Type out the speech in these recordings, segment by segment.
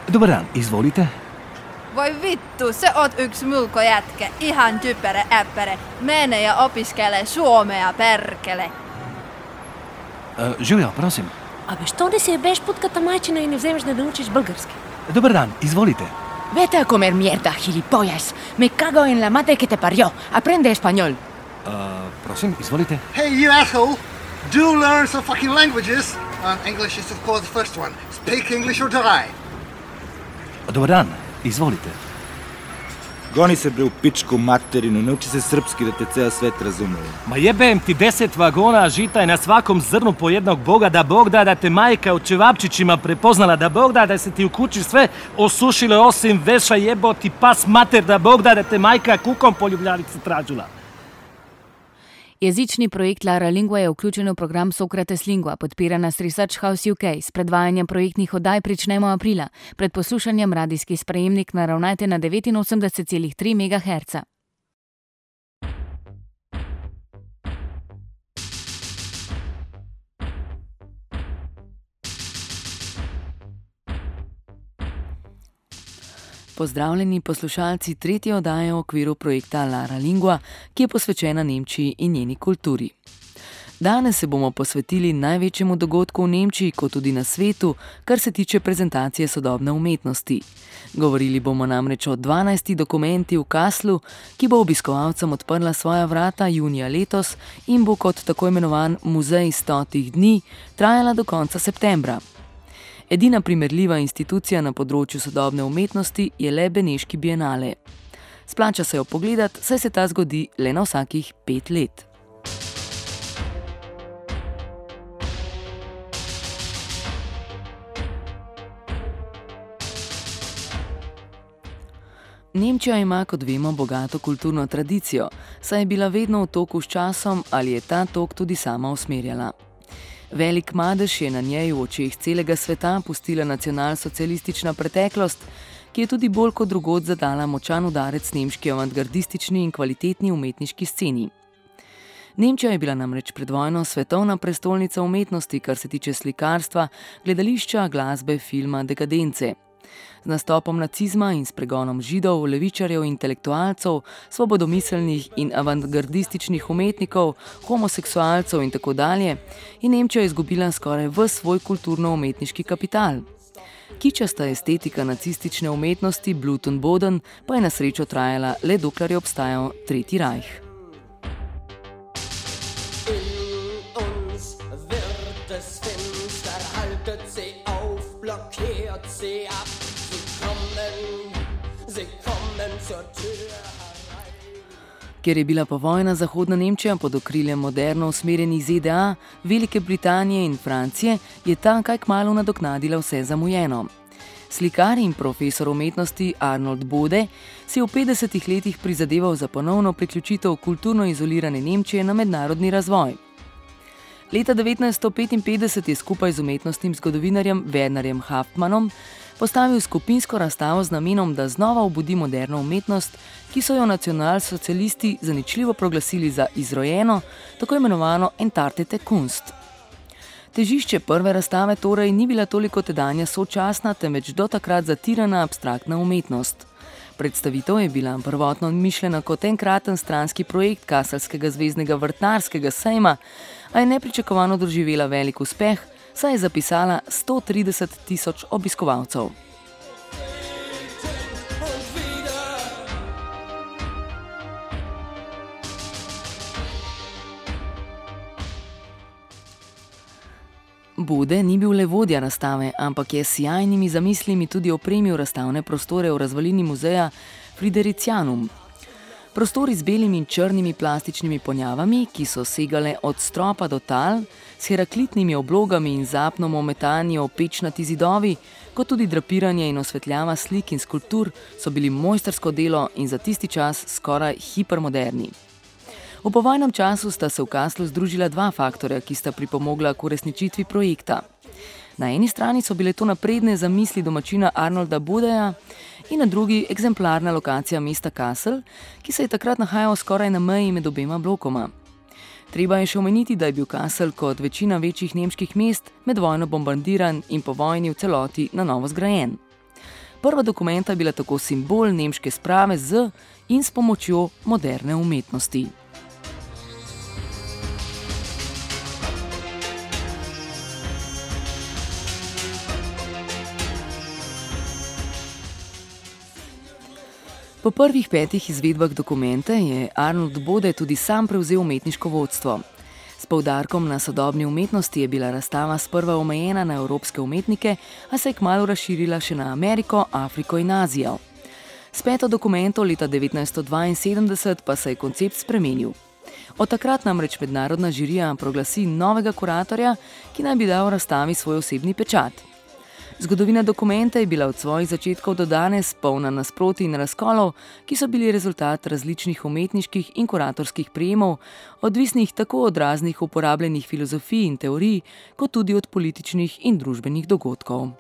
Dobar dan, izvolite. Voi vittu, se oot yksi mulkojätkä, ihan typerä äppäre. Mene ja opiskele suomea, perkele. Živjo, prosim. Абе, що да си ебеш путката майчина и не вземеш да научиш български? Dobar dan, izvolite. Vete a comer mierda, gilipollas. Me cago en la madre que te parió. Aprende español. Prosim, izvolite. Hey, you asshole! Do learn some fucking languages. English is, of course, the first one. Speak English or die. Dobar dan, izvolite. Goni se bre u pičku materinu, nauči se srpski da te ceo svet razumije. Ma jebem ti 10 vagona žita je na svakom zrnu po jednog Boga, da Bog da te majka u čevapčićima prepoznala, da Bog da se ti u kući sve osušilo osim veša jeboti pas mater, da Bog da te majka kukom po ljubljanici tražila. Jezični projekt Lara Lingua je vključen v program Sokrates Lingua, podpira nas Research House UK. S predvajanjem projektnih oddaj pričnemo aprila. Pred poslušanjem radijski sprejemnik naravnajte na 89,3 MHz. Pozdravljeni poslušalci tretje oddaje v okviru projekta Lara Lingua, ki je posvečena Nemčiji in njeni kulturi. Danes se bomo posvetili največjemu dogodku v Nemčiji, kot tudi na svetu, kar se tiče prezentacije sodobne umetnosti. Govorili bomo namreč o 12. dokumenti v Kasslu, ki bo obiskovalcem odprla svoja vrata junija letos in bo kot tako imenovan muzej 100 dni trajala do konca septembra. Edina primerljiva institucija na področju sodobne umetnosti je le Beneški bienale. Splača se jo pogledati, saj se ta zgodi le na vsakih 5 let. Nemčija ima, kot vemo, bogato kulturno tradicijo, saj je bila vedno v toku s časom ali je ta tok tudi sama usmerjala. Velik madež je na njej v očeh celega sveta pustila nacionalsocialistična preteklost, ki je tudi bolj kot drugod zadala močan udarec nemški avantgardistični in kvalitetni umetniški sceni. Nemčija je bila namreč pred vojno svetovna prestolnica umetnosti, kar se tiče slikarstva, gledališča, glasbe, filma, dekadence. Z nastopom nacizma in s pregonom židov, levičarjev, intelektualcev, svobodomiselnih in avantgardističnih umetnikov, homoseksualcev in tako dalje, je Nemčija izgubila skoraj ves svoj kulturno-umetniški kapital. Kičasta estetika nacistične umetnosti Blut und Boden pa je na srečo trajala le dokler je obstajal Tretji rajh. Ker je bila povojna Zahodna Nemčija pod okriljem moderno usmerjenih ZDA, Velike Britanije in Francije, je ta kaj kmalu nadoknadila vse zamujeno. Slikar in profesor umetnosti Arnold Bode si je v 50 letih prizadeval za ponovno priključitev kulturno izolirane Nemčije na mednarodni razvoj. Leta 1955 je skupaj z umetnostnim zgodovinarjem Wernerjem Haftmannom postavil skupinsko razstavo z namenom, da znova obudi moderno umetnost, ki so jo nacionalsocialisti zaničljivo proglasili za izrojeno, tako imenovano Entartete Kunst. Težišče prve razstave torej ni bila toliko tedanja sočasna, temveč do takrat zatirana abstraktna umetnost. Predstavitev je bila prvotno mišljena kot enkraten stranski projekt Kaselskega zveznega vrtnarskega sejma, a je nepričakovano doživela velik uspeh, saj je zapisala 130 000 obiskovalcev. Bode ni bil le vodja razstave, ampak je s sijajnimi zamislimi tudi opremil razstavne prostore v razvalini muzeja Fridericianum. Prostori z belimi in črnimi plastičnimi ponjavami, ki so segale od stropa do tal, s heraklitnimi oblogami in zapnom ometanje v pečnati zidovi, kot tudi drapiranje in osvetljava slik in skulptur, so bili mojstrsko delo in za tisti čas skoraj hipermoderni. V povojnem času sta se v Kasslu združila dva faktorja, ki sta pripomogla k uresničitvi projekta. Na eni strani so bile to napredne zamisli domačina Arnolda Bodeja in na drugi eksemplarna lokacija mesta Kassel, ki se je takrat nahajal skoraj na meji med obema blokoma. Treba je še omeniti, da je bil Kassel kot večina večjih nemških mest med vojno bombardiran in po vojni v celoti na novo zgrajen. Prva dokumenta je bila tako simbol nemške sprave z in s pomočjo moderne umetnosti. Po prvih 5 izvedbah dokumente je Arnold Bode tudi sam prevzel umetniško vodstvo. S poudarkom na sodobni umetnosti je bila razstava sprva omejena na evropske umetnike, a se je kmalu razširila še na Ameriko, Afriko in Azijo. S 5. dokumento leta 1972 pa se je koncept spremenil. Od takrat namreč mednarodna žirija proglasi novega kuratorja, ki naj bi dal razstavi svoj osebni pečat. Zgodovina dokumenta je bila od svojih začetkov do danes polna nasprotij in razkolov, ki so bili rezultat različnih umetniških in kuratorskih prijemov, odvisnih tako od raznih uporabljenih filozofij in teorij, kot tudi od političnih in družbenih dogodkov.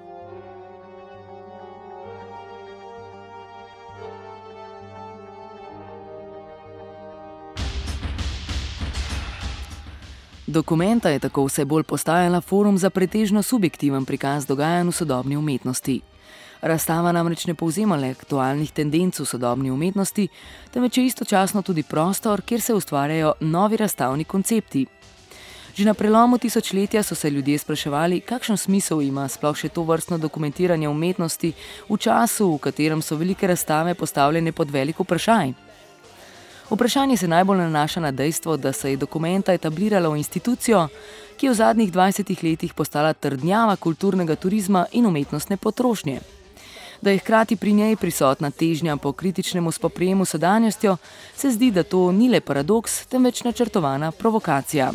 Dokumenta je tako vse bolj postajala forum za pretežno subjektiven prikaz dogajanj v sodobni umetnosti. Razstava namreč ne povzema le aktualnih tendenc v sodobni umetnosti, temveč je istočasno tudi prostor, kjer se ustvarjajo novi razstavni koncepti. Že na prelomu tisočletja so se ljudje spraševali, kakšen smisel ima sploh še to vrstno dokumentiranje umetnosti v času, v katerem so velike razstave postavljene pod velik vprašaj. Vprašanje se najbolj nanaša na dejstvo, da se je dokumenta etablirala v institucijo, ki je v zadnjih 20 letih postala trdnjava kulturnega turizma in umetnostne potrošnje. Da je hkrati pri njej prisotna težnja po kritičnemu spoprijemu s sedanjostjo, se zdi, da to ni le paradoks, temveč načrtovana provokacija.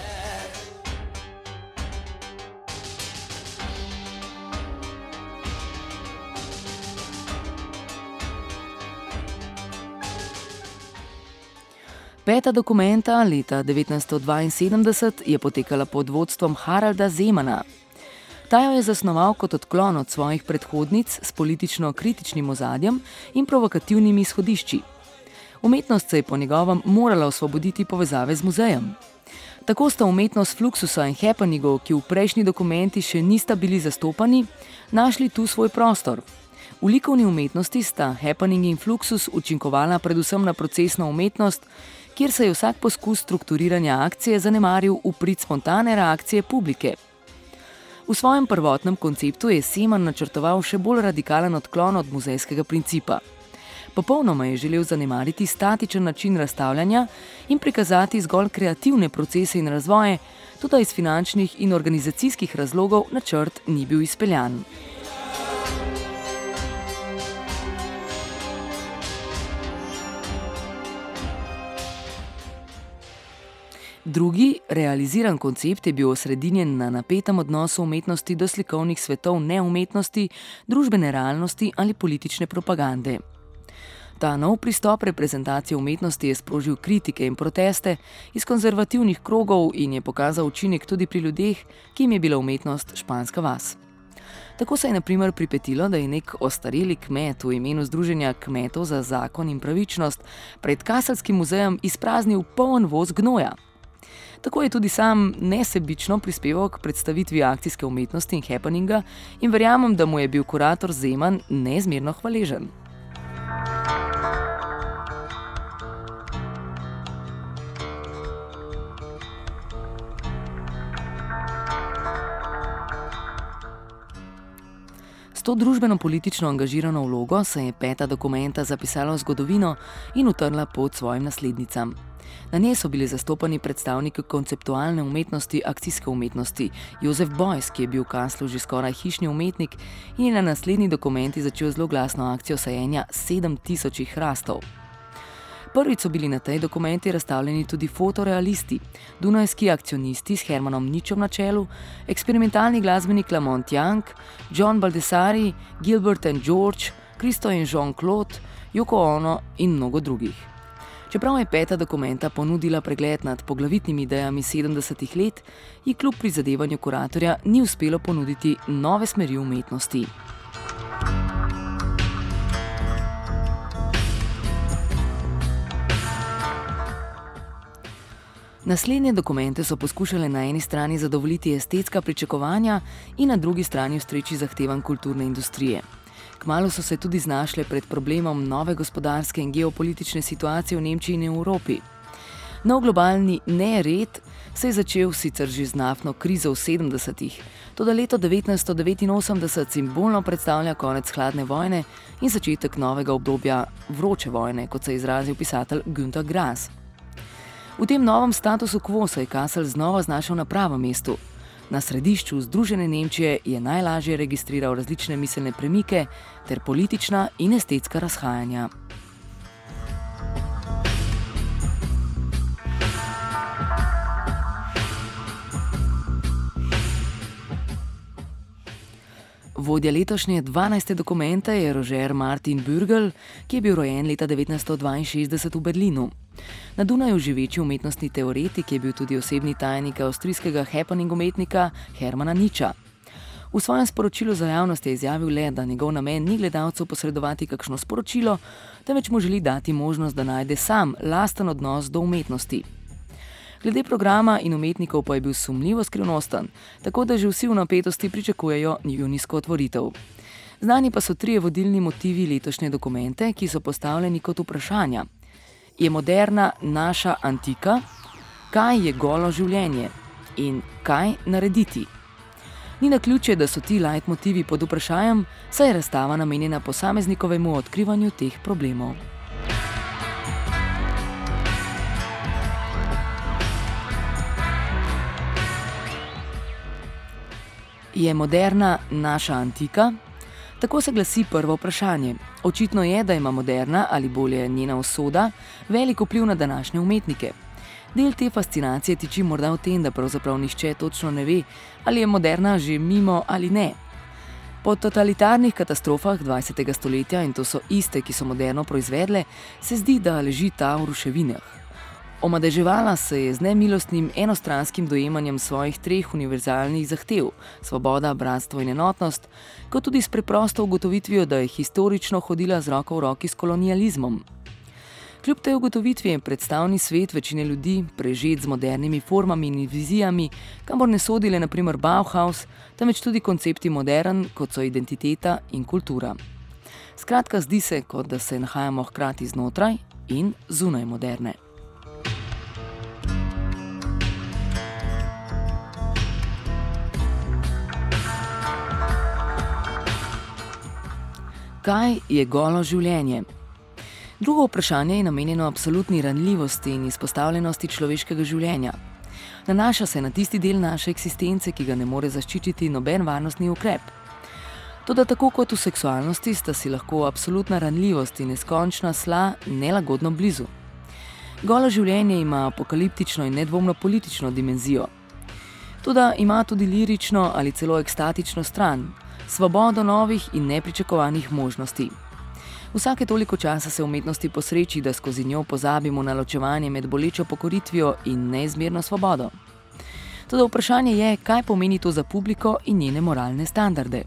Peta dokumenta leta 1972 je potekala pod vodstvom Haralda Zemana. Ta jo je zasnoval kot odklon od svojih predhodnic s politično-kritičnim ozadjem in provokativnimi izhodišči. Umetnost se je po njegovem morala osvoboditi povezave z muzejem. Tako sta umetnost Fluxusa in happeningov, ki v prejšnji dokumenti še nista bili zastopani, našli tu svoj prostor. V likovni umetnosti sta happening in Fluxus učinkovala predvsem na procesno umetnost, kjer se je vsak poskus strukturiranja akcije zanemaril v prid spontane reakcije publike. V svojem prvotnem konceptu je Zeman načrtoval še bolj radikalen odklon od muzejskega principa. Popolnoma je želel zanemariti statičen način razstavljanja in prikazati zgolj kreativne procese in razvoje, tudi iz finančnih in organizacijskih razlogov načrt ni bil izpeljan. Drugi, realiziran koncept je bil osredinjen na napetem odnosu umetnosti do slikovnih svetov neumetnosti, družbene realnosti ali politične propagande. Ta nov pristop reprezentacije umetnosti je sprožil kritike in proteste iz konzervativnih krogov in je pokazal učinek tudi pri ljudeh, ki jim je bila umetnost španska vas. Tako se je na primer pripetilo, da je nek ostareli kmet v imenu Združenja kmetov za zakon in pravičnost pred Kaselskim muzejem izpraznil poln voz gnoja. Tako je tudi sam nesebično prispeval k predstavitvi akcijske umetnosti in happeninga in verjamem, da mu je bil kurator Zeman neizmerno hvaležen. S to družbeno-politično angažirano vlogo se je peta dokumenta zapisala v zgodovino in utrla pot svojim naslednicam. Na njej so bili zastopani predstavniki konceptualne umetnosti, akcijske umetnosti, Josef Beuys, ki je bil v Kasslu že skoraj hišni umetnik in je na naslednji dokumenti začel zloglasno akcijo sajenja 7000 hrastov. Prvič so bili na tej dokumenti razstavljeni tudi fotorealisti, dunajski akcionisti s Hermanom Ničom na čelu, eksperimentalni glasbenik Lamont Young, John Baldessari, Gilbert and George, Christo in Jean-Claude, Yoko Ono in mnogo drugih. Čeprav je peta dokumenta ponudila pregled nad poglavitnimi idejami 70 let, ji kljub prizadevanju kuratorja ni uspelo ponuditi nove smeri umetnosti. Naslednje dokumente so poskušale na eni strani zadovoljiti estetska pričakovanja in na drugi strani ustreči zahtevam kulturne industrije. Kmalu so se tudi znašle pred problemom nove gospodarske in geopolitične situacije v Nemčiji in Evropi. Nov globalni nered se je začel sicer že z naftno krizo v 70-ih, toda leto 1989 simbolno predstavlja konec hladne vojne in začetek novega obdobja vroče vojne, kot se je izrazil pisatelj Günter Grass. V tem novem statusu quo se je Kassel znova znašel na pravem mestu. Na središču Združene Nemčije je najlažje registriral različne miselne premike ter politična in estetska razhajanja. Vodja letošnje 12. dokumente je Roger Martin Bürgel, ki je bil rojen leta 1962 v Berlinu. Na Dunaju živeči umetnostni teoretik je bil tudi osebni tajnik avstrijskega happening umetnika Hermana Niča. V svojem sporočilu za javnost je izjavil le, da njegov namen ni gledalcu posredovati kakšno sporočilo, temveč mu želi dati možnost, da najde sam lasten odnos do umetnosti. Glede programa in umetnikov pa je bil sumljivo skrivnosten, tako da že vsi v napetosti pričakujejo junijsko otvoritev. Znani pa so trije vodilni motivi letošnje dokumente, ki so postavljeni kot vprašanja. Je moderna naša antika? Kaj je golo življenje? In kaj narediti? Ni naključje, da so ti leitmotivi pod vprašanjem, saj je razstava namenjena posameznikovemu odkrivanju teh problemov. Je moderna naša antika? Tako se glasi prvo vprašanje. Očitno je, da ima moderna, ali bolje njena usoda, velik vpliv na današnje umetnike. Del te fascinacije tiči morda v tem, da pravzaprav nihče točno ne ve, ali je moderna že mimo ali ne. Po totalitarnih katastrofah 20. stoletja, in to so iste, ki so moderno proizvedle, se zdi, da leži ta v ruševinah. Omadeževala se je z nemilostnim enostranskim dojemanjem svojih treh univerzalnih zahtev, svoboda, bratstvo in enotnost, kot tudi s preprosto ugotovitvijo, da je historično hodila z roko v roki s kolonializmom. Kljub tej ugotovitvi je predstavni svet večine ljudi prežet z modernimi formami in vizijami, kamor ne sodile na primer Bauhaus, temveč tudi koncepti modern, kot so identiteta in kultura. Skratka, zdi se, kot da se nahajamo hkrati znotraj in zunaj moderne. Kaj je golo življenje? Drugo vprašanje je namenjeno absolutni ranljivosti in izpostavljenosti človeškega življenja. Nanaša se na tisti del naše eksistence, ki ga ne more zaščititi noben varnostni ukrep. Toda tako kot v seksualnosti sta si lahko absolutna ranljivost in neskončna sla nelagodno blizu. Golo življenje ima apokaliptično in nedvomno politično dimenzijo. Toda ima tudi lirično ali celo ekstatično stran, svobodo novih in nepričakovanih možnosti. Vsake toliko časa se umetnosti posreči, da skozi njo pozabimo na ločevanje med bolečo pokoritvijo in neizmerno svobodo. Toda vprašanje je, kaj pomeni to za publiko in njene moralne standarde.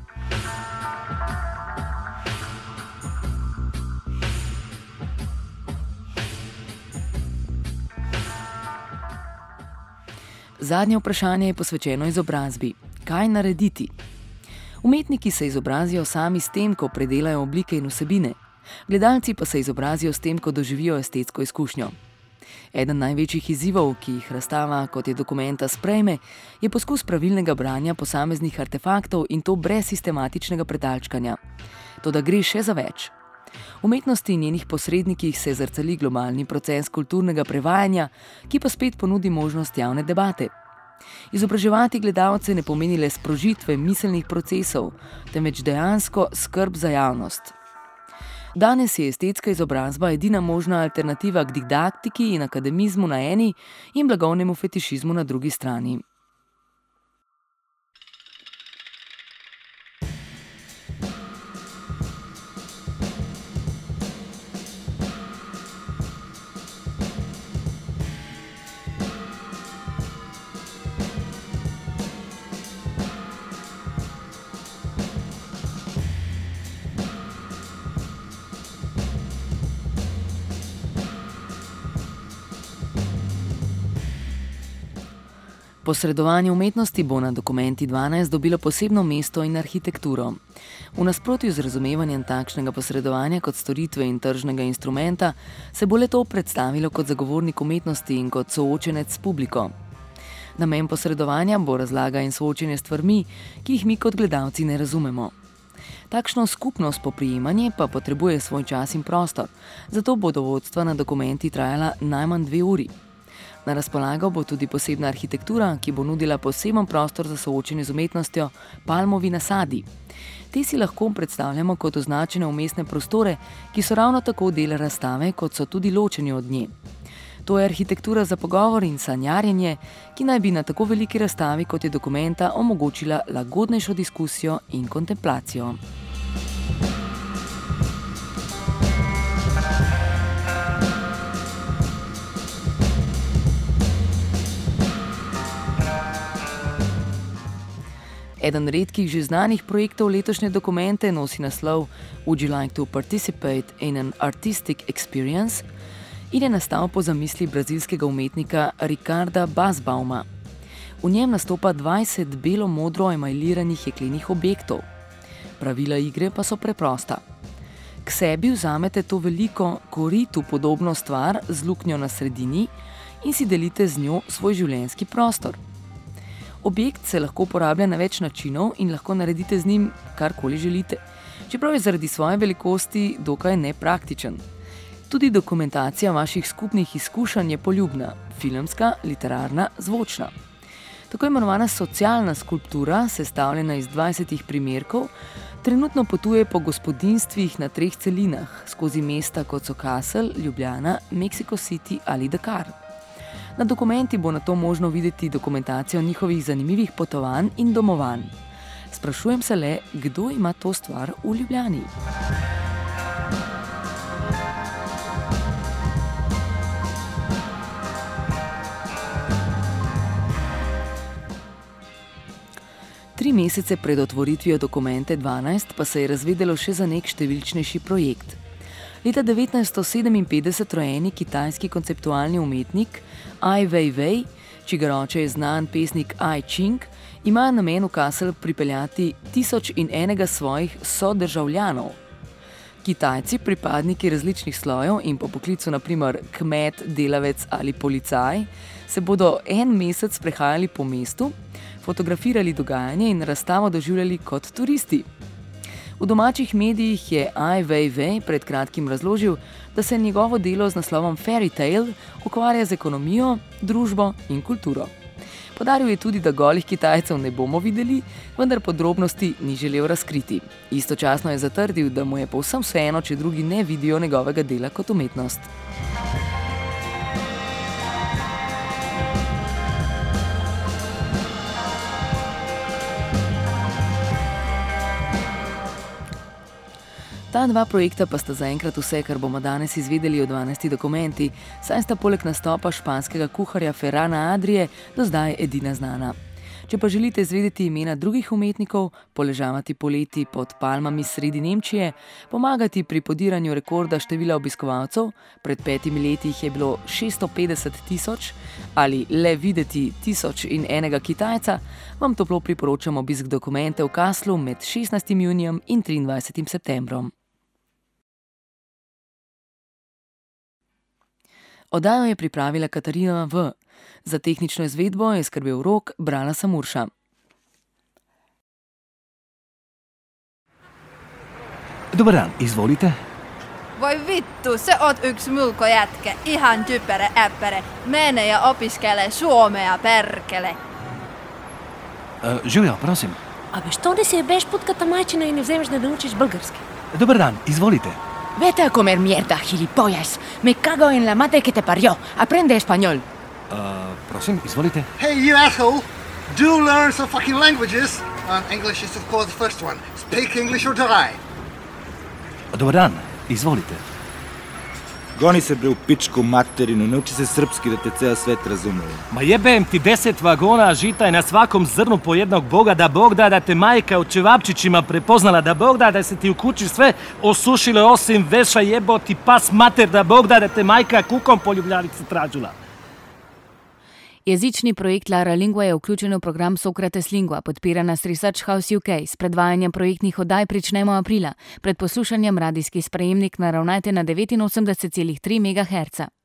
Zadnje vprašanje je posvečeno izobrazbi. Kaj narediti? Umetniki se izobrazijo sami s tem, ko predelajo oblike in vsebine. Gledalci pa se izobrazijo s tem, ko doživijo estetsko izkušnjo. Eden največjih izzivov, ki jih razstava, kot je dokumenta, sprejme, je poskus pravilnega branja posameznih artefaktov in to brez sistematičnega predalčkanja. Toda gre še za več. V umetnosti in njenih posrednikih se zrcali globalni proces kulturnega prevajanja, ki pa spet ponudi možnost javne debate. Izobraževati gledalce ne pomeni le sprožitve miselnih procesov, temveč dejansko skrb za javnost. Danes je estetska izobrazba edina možna alternativa k didaktiki in akademizmu na eni in blagovnemu fetišizmu na drugi strani. Posredovanje umetnosti bo na Dokumenti 12 dobilo posebno mesto in arhitekturo. V nasprotju z razumevanjem takšnega posredovanja kot storitve in tržnega instrumenta se bo le-to predstavilo kot zagovornik umetnosti in kot soočenec s publiko. Namen posredovanja bo razlaga in soočenje s stvarmi, ki jih mi kot gledalci ne razumemo. Takšno skupno spoprijemanje pa potrebuje svoj čas in prostor, zato bodo vodstva na Dokumenti trajala najmanj 2 uri. Na razpolago bo tudi posebna arhitektura, ki bo nudila poseben prostor za soočenje z umetnostjo, palmovi nasadi. Te si lahko predstavljamo kot označene vmesne prostore, ki so ravno tako del razstave, kot so tudi ločeni od nje. To je arhitektura za pogovor in sanjarjenje, ki naj bi na tako veliki razstavi, kot je Dokumenta, omogočila lagodnejšo diskusijo in kontemplacijo. Eden redkih že znanih projektov letošnje Dokumente nosi naslov Would you like to participate in an artistic experience? In je nastal po zamisli brazilskega umetnika Ricarda Basbauma. V njem nastopa 20 belo-modro emajliranih jeklenih objektov. Pravila igre pa so preprosta. K sebi vzamete to veliko koritu podobno stvar z luknjo na sredini in si delite z njo svoj življenjski prostor. Objekt se lahko uporablja na več načinov in lahko naredite z njim karkoli želite, čeprav je zaradi svoje velikosti dokaj nepraktičen. Tudi dokumentacija vaših skupnih izkušenj je poljubna, filmska, literarna, zvočna. Tako imenovana socialna skulptura, sestavljena iz 20 primerkov, trenutno potuje po gospodinjstvih na 3 celinah, skozi mesta kot so Kassel, Ljubljana, Mexico City ali Dakar. Na Dokumenti bo na to možno videti dokumentacijo njihovih zanimivih potovanj in domovanj. Sprašujem se le, kdo ima to stvar v Ljubljani? Tri mesece pred otvoritvijo Dokumente 12 pa se je razvedelo še za nek številčnejši projekt. Leta 1957 rojeni kitajski konceptualni umetnik Ai Weiwei, čigar oče je znan pesnik Ai Ching, ima namen v Kassel pripeljati 1001 svojih sodržavljanov. Kitajci, pripadniki različnih slojev in po poklicu naprimer kmet, delavec ali policaj, se bodo en mesec sprehajali po mestu, fotografirali dogajanje in razstavo doživljali kot turisti. V domačih medijih je Ai Weiwei pred kratkim razložil, da se njegovo delo z naslovom Fairy Tale ukvarja z ekonomijo, družbo in kulturo. Podaril je tudi, da golih Kitajcev ne bomo videli, vendar podrobnosti ni želel razkriti. Istočasno je zatrdil, da mu je povsem vseeno, če drugi ne vidijo njegovega dela kot umetnost. Ta 2 projekta pa sta zaenkrat vse, kar bomo danes izvedeli o 12 Dokumenti, saj sta poleg nastopa španskega kuharja Ferrana Adrie do zdaj edina znana. Če pa želite izvedeti imena drugih umetnikov, poležavati poleti pod palmami sredi Nemčije, pomagati pri podiranju rekorda števila obiskovalcev, pred 5 leti jih je bilo 650 000, ali le videti 1001 Kitajca, vam toplo priporočam obisk Dokumente v Kasslu med 16. junijem in 23. septembrom. Oddajo je pripravila Katarina V. Za tehnično izvedbo je skrbel Rok, brala sem Urša. Dobar dan, izvolite. Voi vittu, se oot yks mulkojätkä, ihan typerä äppäre. Mene ja opiskele suomea, perkele. Živjo, prosim. Абе, що не си ебеш путката майчина и не вземеш да научиш български? Dobar dan, izvolite. Vete a comer mierda, gilipollas. Me cago en la madre que te parió. Aprende español. Prosim, izvolite. Hey, you asshole! Do learn some fucking languages. English is, of course, the first one. Speak English or die. Dobar dan, izvolite. Goni se bre u pičku materinu, nauči se srpski da te ceo svet razumije. Ma jebem ti 10 vagona žita i na svakom zrnu po jednog Boga, da Bog da te majka u čevapčićima prepoznala, da Bog da se ti u kući sve osušilo osim veša jeboti pas mater, da Bog da te majka kukom po Ljubljanici tražila. Jezični projekt Lara Lingua je vključen v program Socrates Lingua, podpira nas Research House UK. S predvajanjem projektnih oddaj pričnemo aprila. Pred poslušanjem radijski sprejemnik naravnajte na 89,3 MHz.